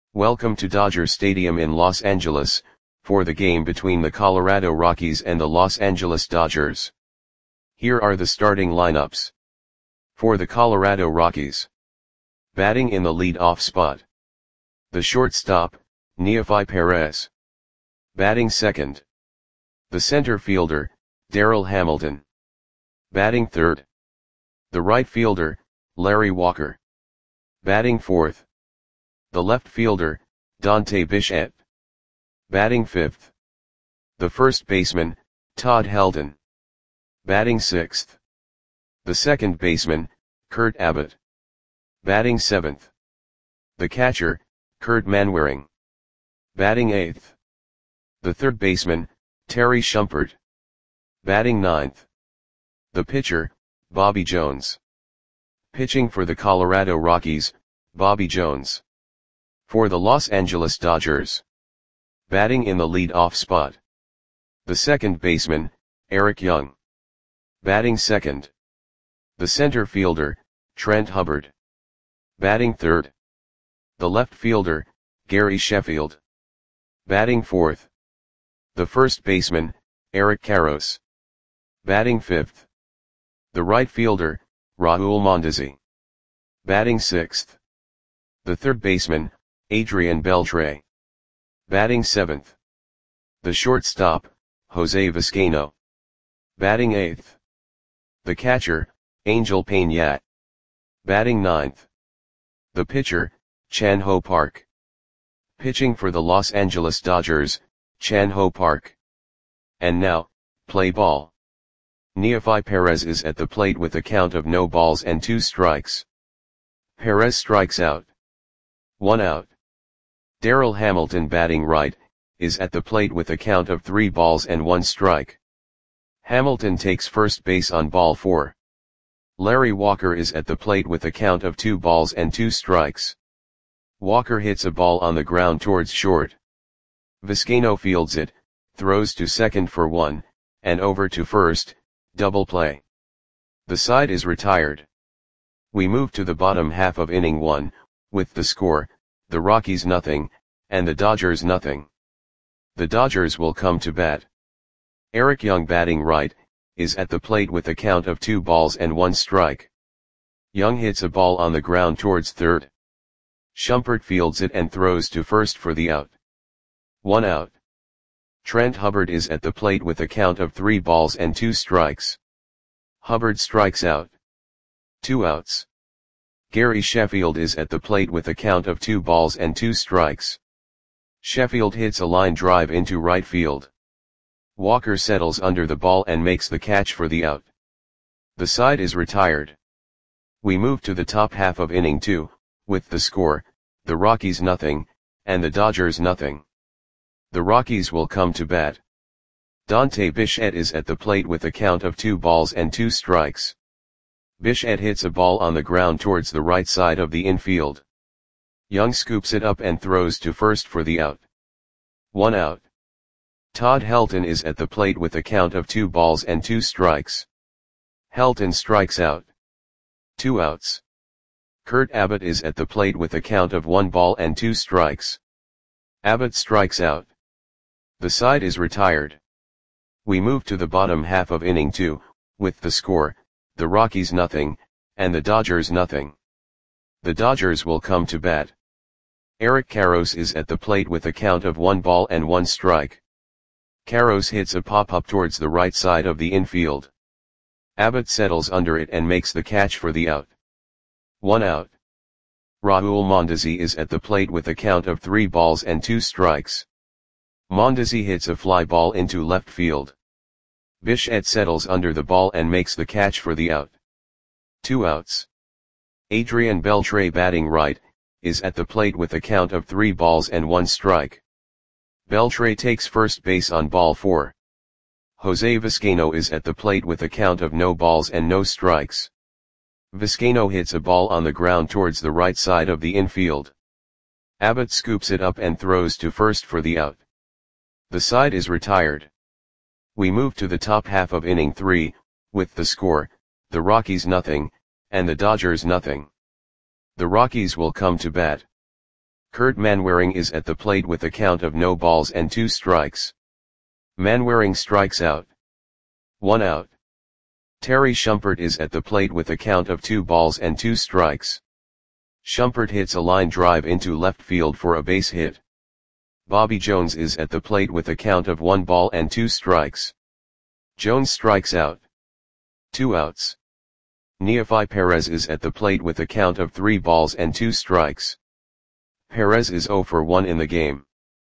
Welcome to Dodger Stadium in Los Angeles, for the game between the Colorado Rockies and the Los Angeles Dodgers. Here are the starting lineups. For the Colorado Rockies. Batting in the lead-off spot. The shortstop, Neofi Perez. Batting second. The center fielder, Darryl Hamilton. Batting third. The right fielder, Larry Walker. Batting fourth. The left fielder, Dante Bichette. Batting fifth. The first baseman, Todd Helton. Batting sixth. The second baseman, Kurt Abbott. Batting seventh. The catcher, Kurt Manwaring. Batting eighth. The third baseman, Terry Shumpert. Batting ninth. The pitcher, Bobby Jones. Pitching for the Colorado Rockies, Bobby Jones. For the Los Angeles Dodgers. Batting in the lead-off spot. The second baseman, Eric Young. Batting second. The center fielder, Trent Hubbard. Batting third. The left fielder, Gary Sheffield. Batting fourth. The first baseman, Eric Karros. Batting fifth. The right fielder, Raul Mondesi. Batting sixth. The third baseman, Adrian Beltre. Batting seventh. The shortstop, Jose Vizcaino. Batting eighth. The catcher, Angel Painat. Batting ninth. The pitcher, Chan-Ho Park. Pitching for the Los Angeles Dodgers, Chan-Ho Park. And now, play ball. Neofi Perez is at the plate with a count of no balls and 2 strikes. Perez strikes out. 1 out. Darryl Hamilton batting right, is at the plate with a count of 3 balls and 1 strike. Hamilton takes first base on ball 4. Larry Walker is at the plate with a count of 2 balls and 2 strikes. Walker hits a ball on the ground towards short. Vizcaino fields it, throws to second for 1, and over to first, double play. The side is retired. We move to the bottom half of inning 1, with the score, the Rockies nothing, and the Dodgers nothing. The Dodgers will come to bat. Eric Young batting right, is at the plate with a count of 2 balls and 1 strike. Young hits a ball on the ground towards third. Shumpert fields it and throws to first for the out. 1 out. Trent Hubbard is at the plate with a count of 3 balls and 2 strikes. Hubbard strikes out. 2 outs. Gary Sheffield is at the plate with a count of 2 balls and 2 strikes. Sheffield hits a line drive into right field. Walker settles under the ball and makes the catch for the out. The side is retired. We move to the top half of inning 2, with the score, the Rockies nothing, and the Dodgers nothing. The Rockies will come to bat. Dante Bichette is at the plate with a count of 2 balls and 2 strikes. Bichette hits a ball on the ground towards the right side of the infield. Young scoops it up and throws to first for the out. 1 out. Todd Helton is at the plate with a count of 2 balls and 2 strikes. Helton strikes out. 2 outs. Kurt Abbott is at the plate with a count of 1 ball and 2 strikes. Abbott strikes out. The side is retired. We move to the bottom half of inning 2, with the score, the Rockies nothing, and the Dodgers nothing. The Dodgers will come to bat. Eric Karros is at the plate with a count of 1 ball and 1 strike. Karros hits a pop-up towards the right side of the infield. Abbott settles under it and makes the catch for the out. 1 out. Raul Mondesi is at the plate with a count of 3 balls and 2 strikes. Mondesi hits a fly ball into left field. Bichette settles under the ball and makes the catch for the out. 2 outs. Adrian Beltre batting right, is at the plate with a count of 3 balls and 1 strike. Beltre takes first base on ball 4. Jose Vizcaino is at the plate with a count of no balls and no strikes. Vizcaino hits a ball on the ground towards the right side of the infield. Abbott scoops it up and throws to first for the out. The side is retired. We move to the top half of inning 3, with the score, the Rockies nothing, and the Dodgers nothing. The Rockies will come to bat. Kurt Manwaring is at the plate with a count of no balls and 2 strikes. Manwaring strikes out. 1 out. Terry Shumpert is at the plate with a count of 2 balls and 2 strikes. Shumpert hits a line drive into left field for a base hit. Bobby Jones is at the plate with a count of 1 ball and 2 strikes. Jones strikes out. 2 outs. Neefi Perez is at the plate with a count of 3 balls and 2 strikes. Perez is 0 for 1 in the game.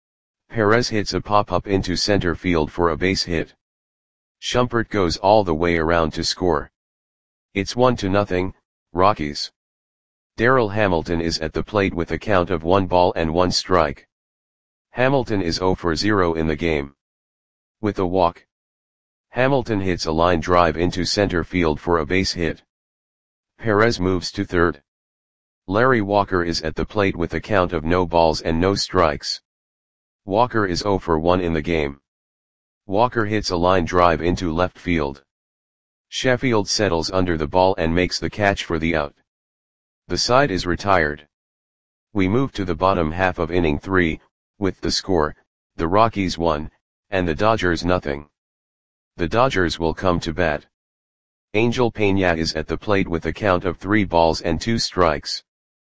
Perez hits a pop-up into center field for a base hit. Shumpert goes all the way around to score. It's 1-0, Rockies. Darryl Hamilton is at the plate with a count of 1 ball and 1 strike. Hamilton is 0 for 0 in the game. With a walk, Hamilton hits a line drive into center field for a base hit. Perez moves to third. Larry Walker is at the plate with a count of no balls and no strikes. Walker is 0 for 1 in the game. Walker hits a line drive into left field. Sheffield settles under the ball and makes the catch for the out. The side is retired. We move to the bottom half of inning 3, with the score, the Rockies 1, and the Dodgers 0. The Dodgers will come to bat. Angel Peña is at the plate with a count of 3 balls and 2 strikes.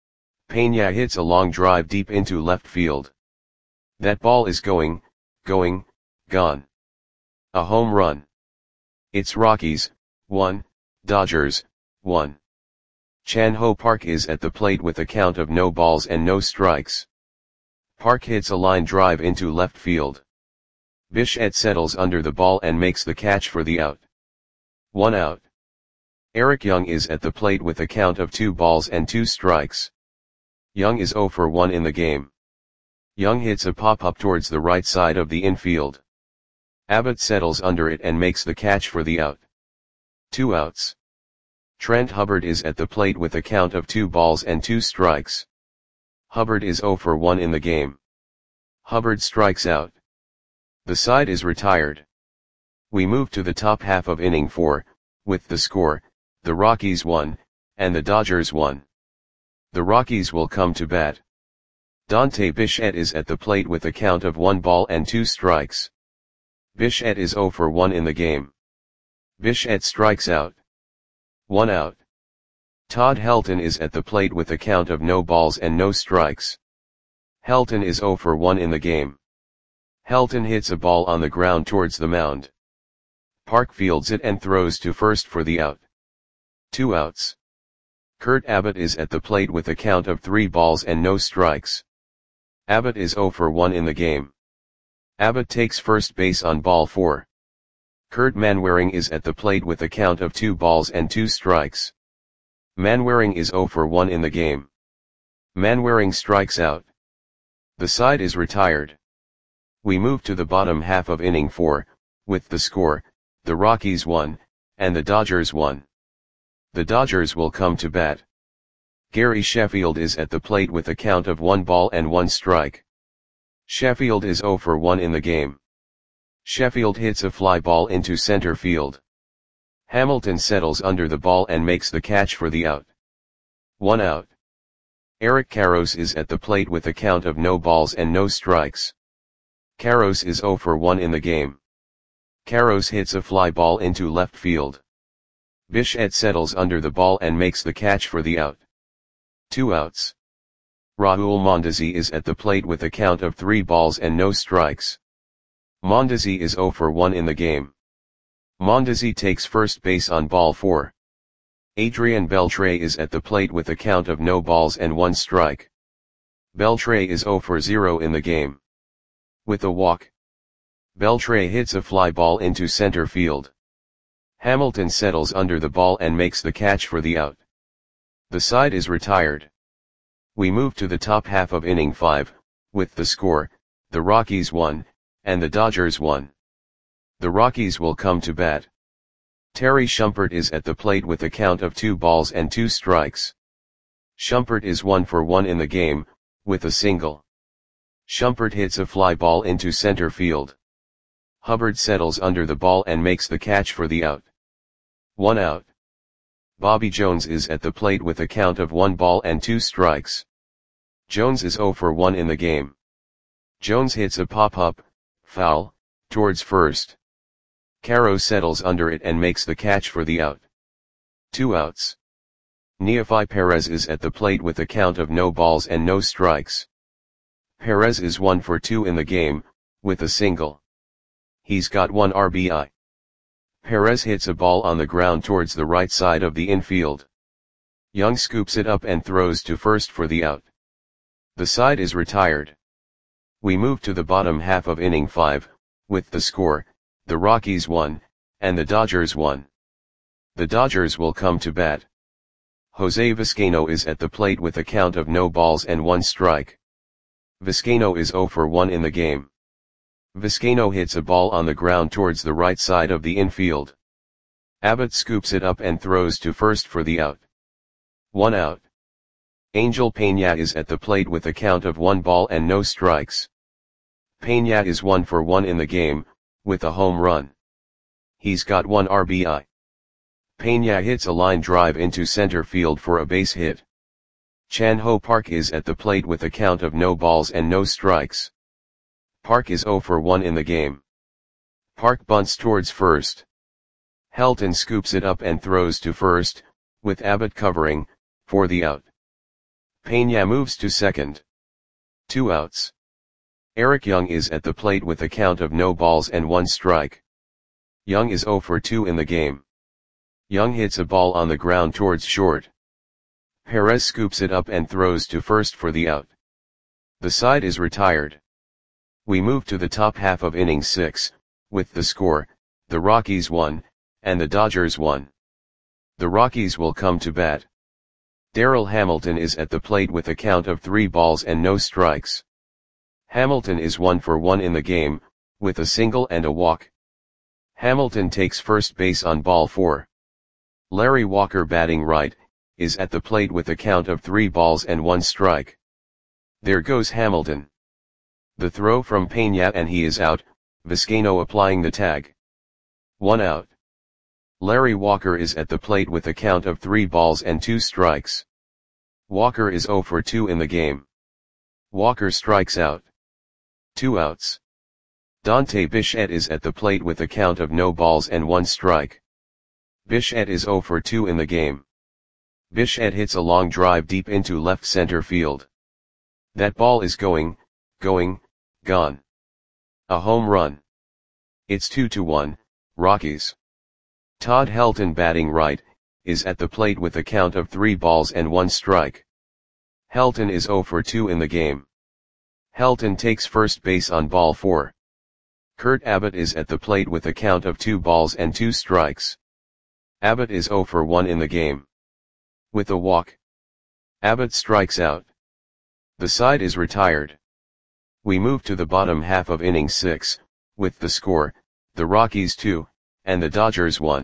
Peña hits a long drive deep into left field. That ball is going, gone. A home run. It's Rockies 1, Dodgers 1. Chan Ho Park is at the plate with a count of no balls and no strikes. Park hits a line drive into left field. Bichette settles under the ball and makes the catch for the out. 1 out. Eric Young is at the plate with a count of 2 balls and 2 strikes. Young is 0 for 1 in the game. Young hits a pop-up towards the right side of the infield. Abbott settles under it and makes the catch for the out. 2 outs. Trent Hubbard is at the plate with a count of 2 balls and 2 strikes. Hubbard is 0 for 1 in the game. Hubbard strikes out. The side is retired. We move to the top half of inning 4, with the score, the Rockies 1, and the Dodgers 1. The Rockies will come to bat. Dante Bichette is at the plate with a count of 1 ball and 2 strikes. Bichette is 0 for 1 in the game. Bichette strikes out. 1 out. Todd Helton is at the plate with a count of no balls and no strikes. Helton is 0 for 1 in the game. Helton hits a ball on the ground towards the mound. Park fields it and throws to first for the out. 2 outs. Kurt Abbott is at the plate with a count of 3 balls and no strikes. Abbott is 0 for 1 in the game. Abbott takes first base on ball 4. Kurt Manwaring is at the plate with a count of 2 balls and 2 strikes. Manwaring is 0 for 1 in the game. Manwaring strikes out. The side is retired. We move to the bottom half of inning 4, with the score, the Rockies 1, and the Dodgers 1. The Dodgers will come to bat. Gary Sheffield is at the plate with a count of 1 ball and 1 strike. Sheffield is 0 for 1 in the game. Sheffield hits a fly ball into center field. Hamilton settles under the ball and makes the catch for the out. 1 out. Eric Karros is at the plate with a count of no balls and no strikes. Karros is 0 for 1 in the game. Karros hits a fly ball into left field. Bichette settles under the ball and makes the catch for the out. 2 outs. Raul Mondesi is at the plate with a count of 3 balls and no strikes. Mondesi is 0 for 1 in the game. Mondesi takes first base on ball 4. Adrian Beltre is at the plate with a count of no balls and 1 strike. Beltre is 0 for 0 in the game. With a walk, Beltre hits a fly ball into center field. Hamilton settles under the ball and makes the catch for the out. The side is retired. We move to the top half of inning 5, with the score, the Rockies 1, and the Dodgers 1. The Rockies will come to bat. Terry Shumpert is at the plate with a count of 2 balls and 2 strikes. Shumpert is 1 for 1 in the game, with a single. Shumpert hits a fly ball into center field. Hubbard settles under the ball and makes the catch for the out. 1 out. Bobby Jones is at the plate with a count of 1 ball and 2 strikes. Jones is 0 for 1 in the game. Jones hits a pop-up, foul, towards first. Caro settles under it and makes the catch for the out. 2 outs. Neefi Perez is at the plate with a count of no balls and no strikes. Perez is 1 for 2 in the game, with a single. He's got 1 RBI. Perez hits a ball on the ground towards the right side of the infield. Young scoops it up and throws to first for the out. The side is retired. We move to the bottom half of inning 5, with the score, the Rockies 1, and the Dodgers 1. The Dodgers will come to bat. Jose Vizcaino is at the plate with a count of no balls and 1 strike. Vizcaino is 0 for 1 in the game. Vizcaino hits a ball on the ground towards the right side of the infield. Abbott scoops it up and throws to first for the out. 1 out. Angel Peña is at the plate with a count of 1 ball and no strikes. Peña is 1 for 1 in the game, with a home run. He's got 1 RBI. Peña hits a line drive into center field for a base hit. Chan Ho Park is at the plate with a count of no balls and no strikes. Park is 0 for 1 in the game. Park bunts towards first. Helton scoops it up and throws to first, with Abbott covering, for the out. Peña moves to second. 2 outs. Eric Young is at the plate with a count of no balls and 1 strike. Young is 0 for 2 in the game. Young hits a ball on the ground towards short. Perez scoops it up and throws to first for the out. The side is retired. We move to the top half of inning 6, with the score, the Rockies 1, and the Dodgers 1. The Rockies will come to bat. Darryl Hamilton is at the plate with a count of 3 balls and no strikes. Hamilton is 1 for 1 in the game, with a single and a walk. Hamilton takes first base on ball 4. Larry Walker, batting right, is at the plate with a count of 3 balls and 1 strike. There goes Hamilton. The throw from Peña and he is out, Vizcaino applying the tag. 1 out. Larry Walker is at the plate with a count of 3 balls and 2 strikes. Walker is 0 for 2 in the game. Walker strikes out. 2 outs. Dante Bichette is at the plate with a count of no balls and 1 strike. Bichette is 0 for 2 in the game. Bichette hits a long drive deep into left center field. That ball is going, gone. A home run. It's 2-1, Rockies. Todd Helton, batting right, is at the plate with a count of 3 balls and 1 strike. Helton is 0 for 2 in the game. Helton takes first base on ball 4. Kurt Abbott is at the plate with a count of 2 balls and 2 strikes. Abbott is 0 for 1 in the game. With a walk. Abbott strikes out. The side is retired. We move to the bottom half of inning 6, with the score, the Rockies 2, and the Dodgers 1.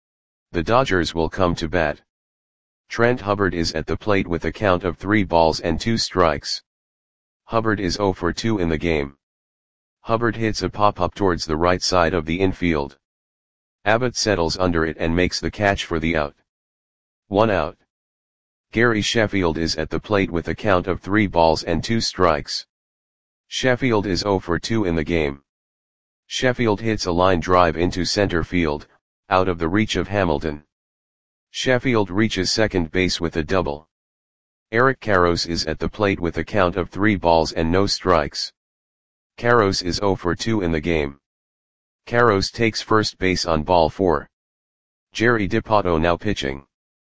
The Dodgers will come to bat. Trent Hubbard is at the plate with a count of 3 balls and 2 strikes. Hubbard is 0 for 2 in the game. Hubbard hits a pop-up towards the right side of the infield. Abbott settles under it and makes the catch for the out. 1 out. Gary Sheffield is at the plate with a count of 3 balls and 2 strikes. Sheffield is 0 for 2 in the game. Sheffield hits a line drive into center field, out of the reach of Hamilton. Sheffield reaches second base with a double. Eric Karros is at the plate with a count of 3 balls and no strikes. Karros is 0 for 2 in the game. Karros takes first base on ball 4. Jerry DiPato now pitching.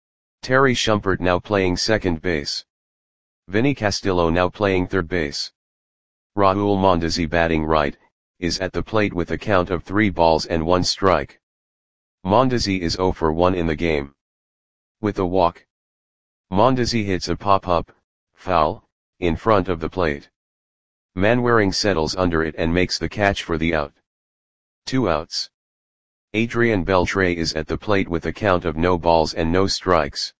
Terry Shumpert now playing second base. Vinny Castillo now playing third base. Raul Mondesi, batting right, is at the plate with a count of 3 balls and 1 strike. Mondesi is 0 for 1 in the game. With a walk. Mondesi hits a pop-up, foul, in front of the plate. Manwaring settles under it and makes the catch for the out. 2 outs. Adrian Beltre is at the plate with a count of no balls and no strikes.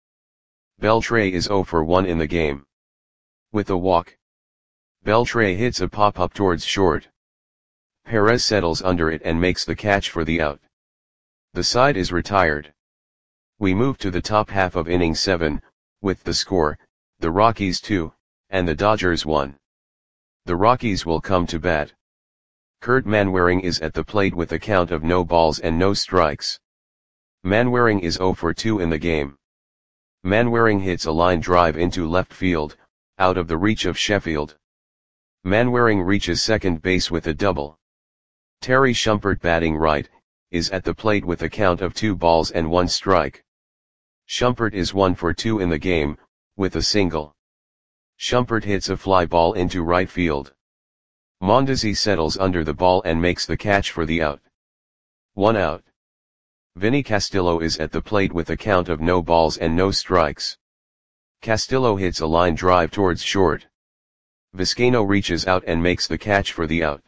Beltre is 0 for 1 in the game. With a walk. Beltre hits a pop-up towards short. Perez settles under it and makes the catch for the out. The side is retired. We move to the top half of inning 7, with the score, the Rockies 2, and the Dodgers 1. The Rockies will come to bat. Kurt Manwaring is at the plate with a count of no balls and no strikes. Manwaring is 0 for 2 in the game. Manwaring hits a line drive into left field, out of the reach of Sheffield. Manwaring reaches second base with a double. Terry Shumpert, batting right, is at the plate with a count of 2 balls and 1 strike. Shumpert is 1 for 2 in the game, with a single. Shumpert hits a fly ball into right field. Mondesi settles under the ball and makes the catch for the out. 1 out. Vinny Castillo is at the plate with a count of no balls and no strikes. Castillo hits a line drive towards short. Vizcaino reaches out and makes the catch for the out.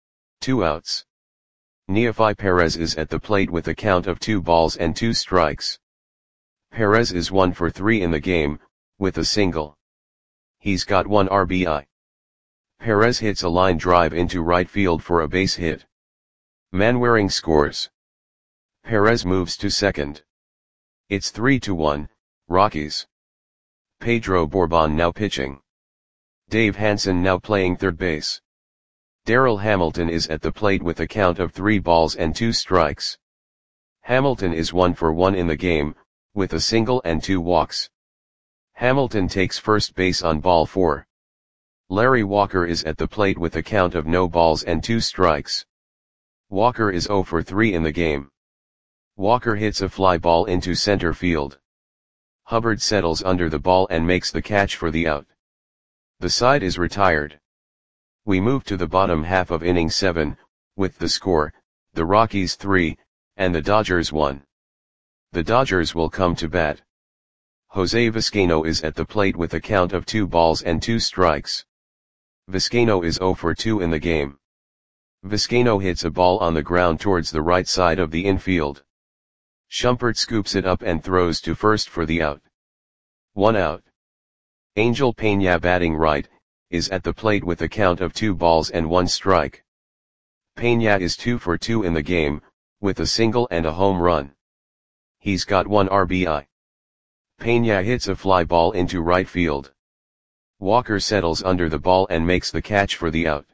2 outs. Neefi Perez is at the plate with a count of 2 balls and 2 strikes. Perez is 1 for 3 in the game, with a single. He's got 1 RBI. Perez hits a line drive into right field for a base hit. Manwaring scores. Perez moves to second. It's 3-1, Rockies. Pedro Borbon now pitching. Dave Hansen now playing third base. Darryl Hamilton is at the plate with a count of 3 balls and 2 strikes. Hamilton is 1 for 1 in the game, with a single and 2 walks. Hamilton takes first base on ball 4. Larry Walker is at the plate with a count of no balls and 2 strikes. Walker is 0 for 3 in the game. Walker hits a fly ball into center field. Hubbard settles under the ball and makes the catch for the out. The side is retired. We move to the bottom half of inning 7, with the score, the Rockies 3, and the Dodgers 1. The Dodgers will come to bat. Jose Vizcaino is at the plate with a count of 2 balls and 2 strikes. Vizcaino is 0 for 2 in the game. Vizcaino hits a ball on the ground towards the right side of the infield. Shumpert scoops it up and throws to first for the out. 1 out. Angel Peña, batting right, is at the plate with a count of 2 balls and 1 strike. Peña is 2 for 2 in the game, with a single and a home run. He's got 1 RBI. Peña hits a fly ball into right field. Walker settles under the ball and makes the catch for the out.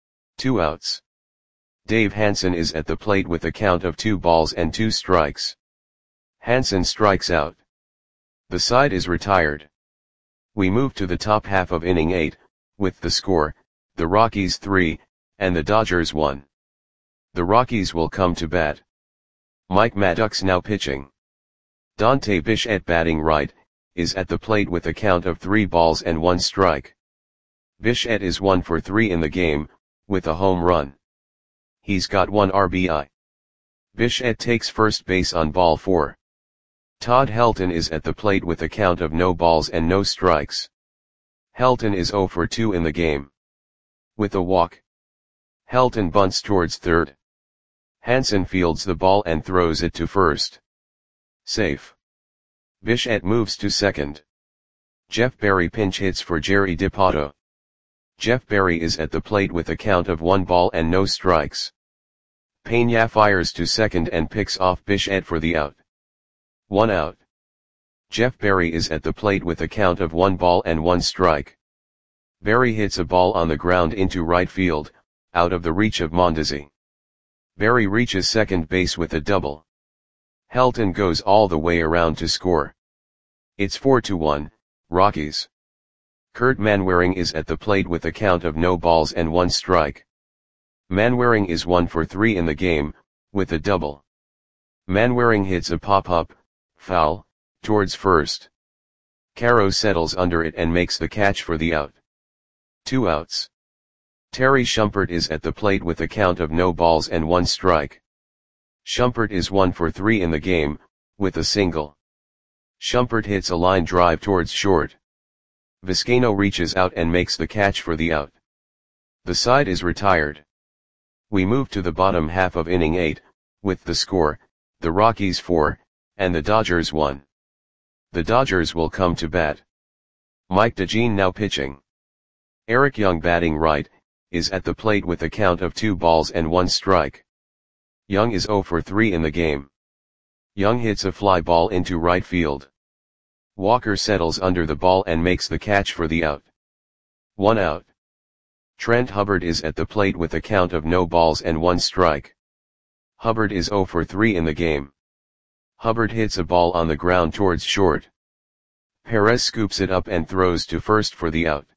2 outs. Dave Hansen is at the plate with a count of 2 balls and 2 strikes. Hansen strikes out. The side is retired. We move to the top half of inning 8, with the score, the Rockies 3, and the Dodgers 1. The Rockies will come to bat. Mike Maddox now pitching. Dante Bichette, batting right, is at the plate with a count of 3 balls and 1 strike. Bichette is 1 for 3 in the game, with a home run. He's got 1 RBI. Bichette takes first base on ball 4. Todd Helton is at the plate with a count of no balls and no strikes. Helton is 0 for 2 in the game. With a walk. Helton bunts towards third. Hansen fields the ball and throws it to first. Safe. Bichette moves to second. Jeff Berry pinch hits for Jerry Dipoto. Jeff Berry is at the plate with a count of 1 ball and no strikes. Peña fires to second and picks off Bichette for the out. 1 out. Jeff Berry is at the plate with a count of 1 ball and 1 strike. Berry hits a ball on the ground into right field, out of the reach of Mondesi. Berry reaches second base with a double. Helton goes all the way around to score. It's 4-1, Rockies. Kurt Manwaring is at the plate with a count of no balls and 1 strike. Manwaring is 1 for 3 in the game, with a double. Manwaring hits a pop-up, foul, towards first. Caro settles under it and makes the catch for the out. 2 outs. Terry Shumpert is at the plate with a count of no balls and 1 strike. Shumpert is 1 for 3 in the game, with a single. Shumpert hits a line drive towards short. Vizcaino reaches out and makes the catch for the out. The side is retired. We move to the bottom half of inning 8, with the score, the Rockies 4, and the Dodgers 1. The Dodgers will come to bat. Mike DeJean now pitching. Eric Young, batting right, is at the plate with a count of 2 balls and 1 strike. Young is 0 for 3 in the game. Young hits a fly ball into right field. Walker settles under the ball and makes the catch for the out. 1 out. Trent Hubbard is at the plate with a count of no balls and 1 strike. Hubbard is 0 for 3 in the game. Hubbard hits a ball on the ground towards short. Perez scoops it up and throws to first for the out.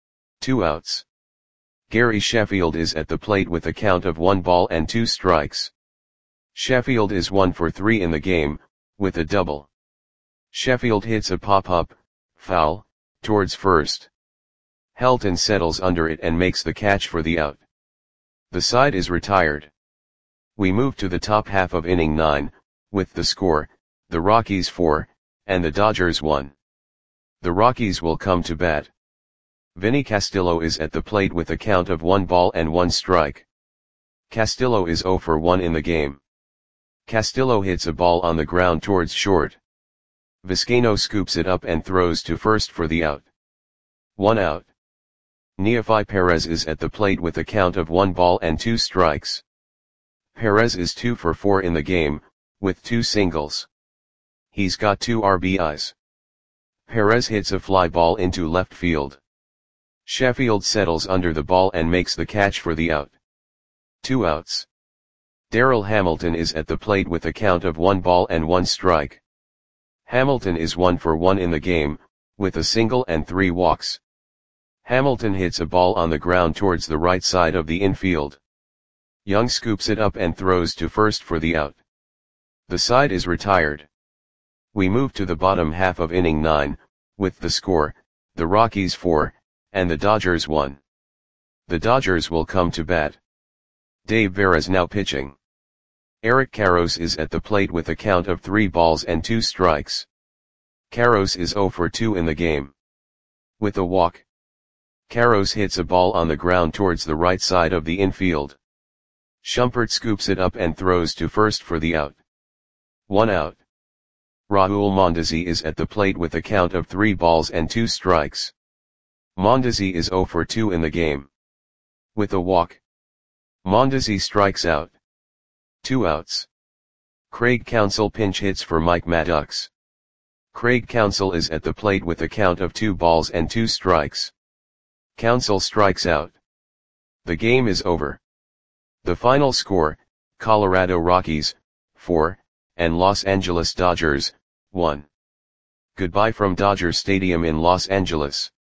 2 outs. Gary Sheffield is at the plate with a count of 1 ball and 2 strikes. Sheffield is 1 for 3 in the game, with a double. Sheffield hits a pop-up, foul, towards first. Helton settles under it and makes the catch for the out. The side is retired. We move to the top half of inning 9, with the score, the Rockies 4, and the Dodgers 1. The Rockies will come to bat. Vinny Castillo is at the plate with a count of 1 ball and 1 strike. Castillo is 0 for 1 in the game. Castillo hits a ball on the ground towards short. Vizcaino scoops it up and throws to first for the out. 1 out. Neofi Perez is at the plate with a count of 1 ball and 2 strikes. Perez is 2 for 4 in the game, with 2 singles. He's got 2 RBIs. Perez hits a fly ball into left field. Sheffield settles under the ball and makes the catch for the out. 2 outs. Darryl Hamilton is at the plate with a count of 1 ball and 1 strike. Hamilton is 1 for 1 in the game, with a single and 3 walks. Hamilton hits a ball on the ground towards the right side of the infield. Young scoops it up and throws to first for the out. The side is retired. We move to the bottom half of inning 9, with the score, the Rockies 4, and the Dodgers 1. The Dodgers will come to bat. Dave Veras now pitching. Eric Karros is at the plate with a count of 3 balls and 2 strikes. Karros is 0 for 2 in the game. With a walk. Karros hits a ball on the ground towards the right side of the infield. Shumpert scoops it up and throws to first for the out. 1 out. Raul Mondesi is at the plate with a count of 3 balls and 2 strikes. Mondesi is 0 for 2 in the game. With a walk. Mondesi strikes out. 2 outs. Craig Counsell pinch hits for Mike Maddox. Craig Counsell is at the plate with a count of 2 balls and 2 strikes. Counsell strikes out. The game is over. The final score, Colorado Rockies, 4, and Los Angeles Dodgers, 1. Goodbye from Dodger Stadium in Los Angeles.